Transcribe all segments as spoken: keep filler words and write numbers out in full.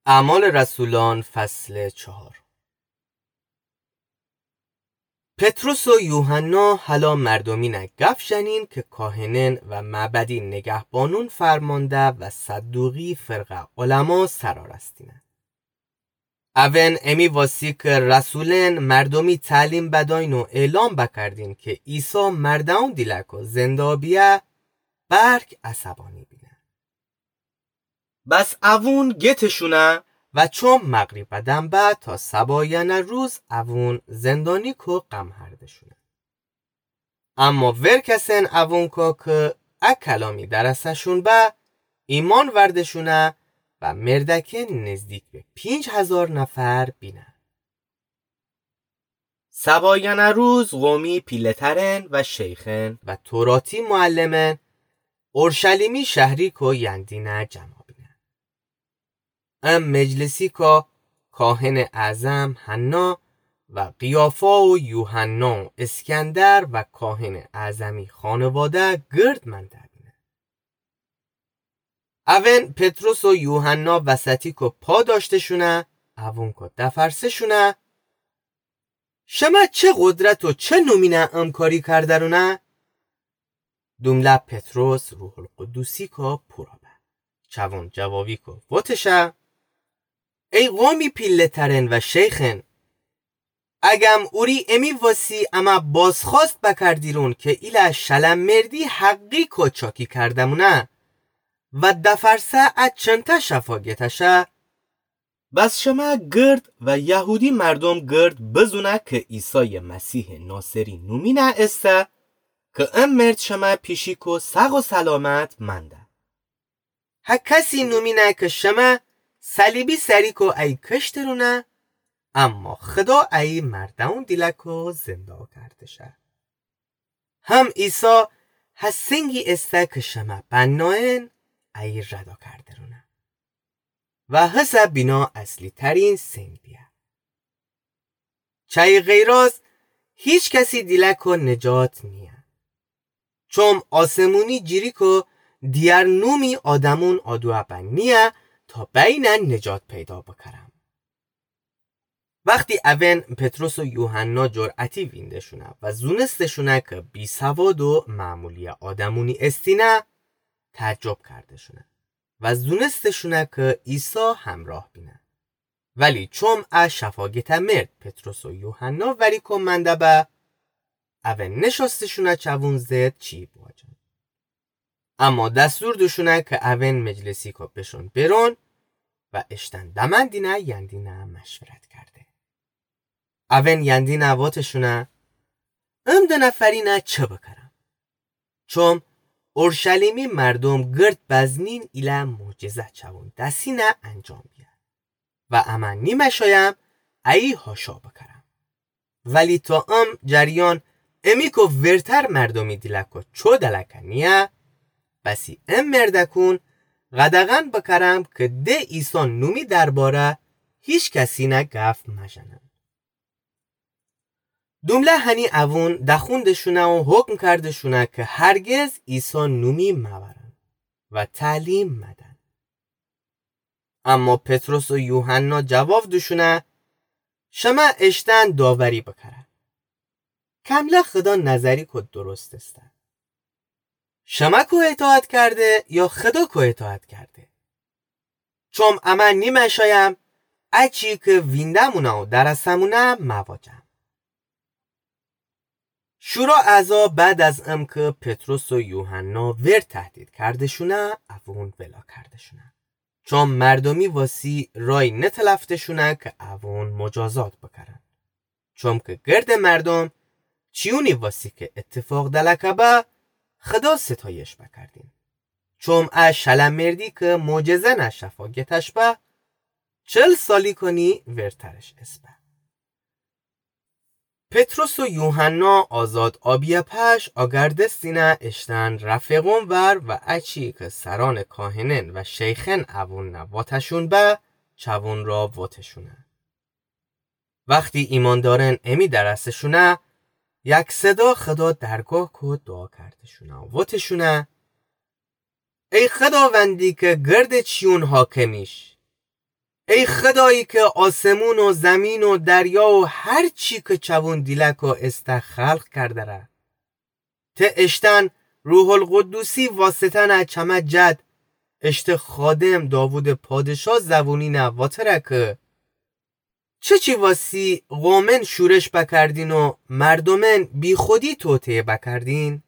اعمال رسولان فصل چهار. پتروس و یوحنا حالا مردمین گف شنین که کاهنین و معبدی نگهبانون فرمانده و صدوقی فرقه علما سرار استینه. اون امی واسی که رسولین مردمی تعلیم بداین و اعلام بکردین که عیسی مردون دیلک و زندابیه برک عصبانی بینه. بس اون گتشونه و چون مغرب بدن بعد تا سباین روز اون زندانی که غم هردشونه. اما ورکسن اون که که اکلامی درستشون به ایمان وردشونه و مردکه نزدیک به پینج هزار نفر بینه. سباین روز قومی پیلترن و شیخن و توراتی معلمن اورشلیمی شهری که یندینه جمع ام مجلسی که کاهن اعظم حنا و قیافا و یوحنا و اسکندر و کاهن اعظمی خانواده گرد منده بینه. اون پتروس و یوحنا وسطی که پا داشته شونه اون که دفرسه شونه شما چه قدرت و چه نومینه امکاری کرده رو نه؟ دومله پتروس روح القدوسی که پرابه چوان جوابی که واتشه ای قومی پیلترن و شیخن اگم اوری امی واسی اما بازخواست بکردیرون که ایلا شلم مردی حقی کچاکی کردمونه و دفرسه ات چنتا شفاگتشه بس شما گرد و یهودی مردم گرد بزونه که عیسی مسیح ناصری نومینه استه که ام مرد شما پیشی که سق و سلامت منده ها کسی نومینه که شما صلیبی سری که ای کشترونه اما خدا ای مردون دیلکو زنده کرده شه هم عیسی هسنگی استه که شما بناین ای ردا کرده رونه و حسب بینا اصلی ترین سنگ بیا چای غیراز هیچ کسی دیلکو نجات نیه چون آسمونی جیری که دیار نومی آدمون آدوه بن نیه تا بینن نجات پیدا بکرم. وقتی اون پتروس و یوحنا جرعتی ویندشونه و زونستشونه که بی سواد و معمولی آدمونی استینه تعجب کردشونه و زونستشونه که عیسی همراه بینه ولی چون از شفاگت مرد پتروس و یوحنا وری کمنده به اون نشستشونه چوون زد چی بواجن اما دستور دوشونه که اون مجلسی که بشون برون و اشتن دمندینه یندینه مشورت کرده اون یندینه واتشونه ام دو نفرینه چه بکرم چون اورشلیمی مردم گرد بزنین ایله معجزه چون دستینه انجام بیه و اما نیمه شایم ای هاشا بکرم ولی تا ام جریان امی که ورتر مردمی دیلکو چو دلکنیه بسی ام مردکون غدغن بکرم که ده ایسان نومی درباره هیچ کسی نه گفت مجنم دومله هنی اون دخوندشونه و حکم کردشونه که هرگز ایسان نومی مورن و تعلیم مدن اما پتروس و یوحنا جواب دشونه شما اشتن داوری بکره کمله خدا نظری که درست است شما که اطاعت کرده یا خدا که اطاعت کرده چون اما نیمه شایم اچی که ویندمونه و درستمونه مواجم شورا اعضا بعد از ام که پتروس و یوحنا ور تهدید کردشونه اون ولا کردشونه چون مردمی واسی رای نتلفتشونه که اون مجازات بکرن چون که گرد مردم چیونی واسی که اتفاق دلکه با خدا ستایش بکردیم چون از شلم مردی که معجزه نشفاگتش با چل سالی کنی ورترش اسبه پتروس و یوحنا آزاد آبیه پش آگردستینه اشتن رفقون ور و اچی که سران کاهنن و شیخن اوون واتشون به چوون را واتشونه وقتی ایمان دارن امی درستشونه یک صدا خدا درگاه که دعا کردشونه و واتشونه ای خداوندی که گرد چیون حاکمیش ای خدایی که آسمون و زمین و دریا و هر چی که چوون دیلک و است خلق کرده را. ته اشتن روح القدوسی واسطن چمه جد اشت خادم داوود پادشاه زبونی نواتره که چه چی واسی قومن شورش بکردین و مردمن بی خودی توطئه بکردین؟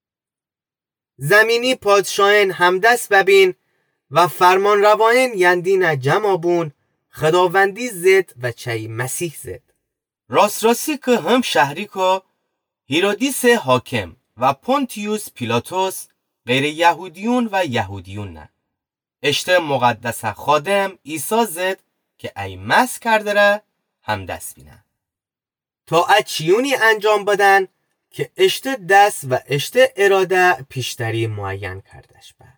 زمینی پادشاهن همدست ببین و فرمان رواین یندین جمابون خداوندی زد و چی مسیح زد. راست راستی که هم شهری که هیرودیس حاکم و پونتیوس پیلاتوس غیر یهودیون و یهودیون نه. اشت مقدس خادم عیسی زد که ای مس کرده را هم دست بینه. تا اچیونی انجام بدن که اشت دست و اشت اراده پیشتری معین کردش با.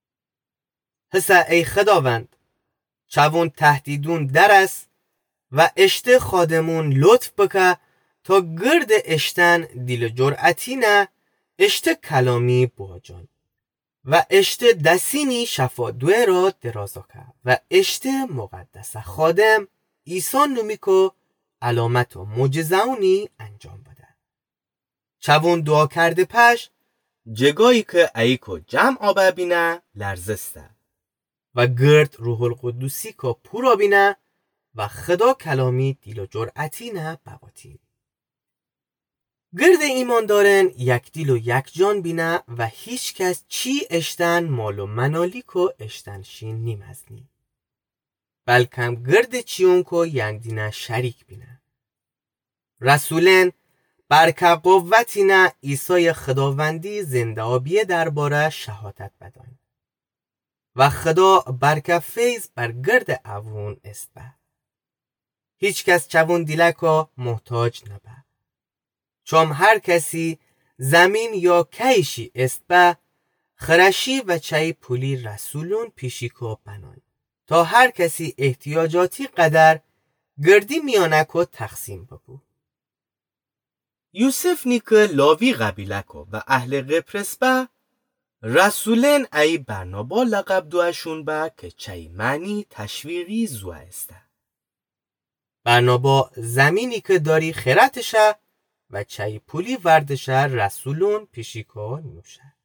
حسا ای خداوند چوون تهدیدون در است و اشت خادمون لطف بکه تا گرد اشتن دیل جرعتی نه اشت کلامی باجان و اشت دسینی شفا دوه را درازا که و اشت مقدس خادم ایسان نومی که علامت و معجزه‌ونی انجام بده. چوون دعا کرده پش جگایی که ایکو جمع آبه بینه لرزسته و گرد روح القدوسی که پورا بینه و خدا کلامی دیل و جرعتی نه بباتی. گرد ایمان دارن یک دیل و یک جان بینه و هیچ کس چی اشتن مال و منالیک و اشتن شین نیمزنی. بلکم گرد چیون که یندینه شریک بینه. رسولن برکه قوتی نه عیسی خداوندی زنده آبیه درباره شهادت بدن. و خدا برکه فیض بر گرد اوون است به. هیچ کس چوون دیلکا محتاج نبه. چون هر کسی زمین یا کیشی است به خرشی و چای پولی رسولون پیشی که بنان تا هر کسی احتیاجاتی قدر گردی میانکو تقسیم ببو. یوسف نیک لاوی قبیلکو و اهل قبرس به رسولن ای برنابا لقب دوشون به که چای معنی تشویقی زوه استه. برنابا زمینی که داری خیرتشه و چای پولی وردشه رسولون پیشی که نوشه.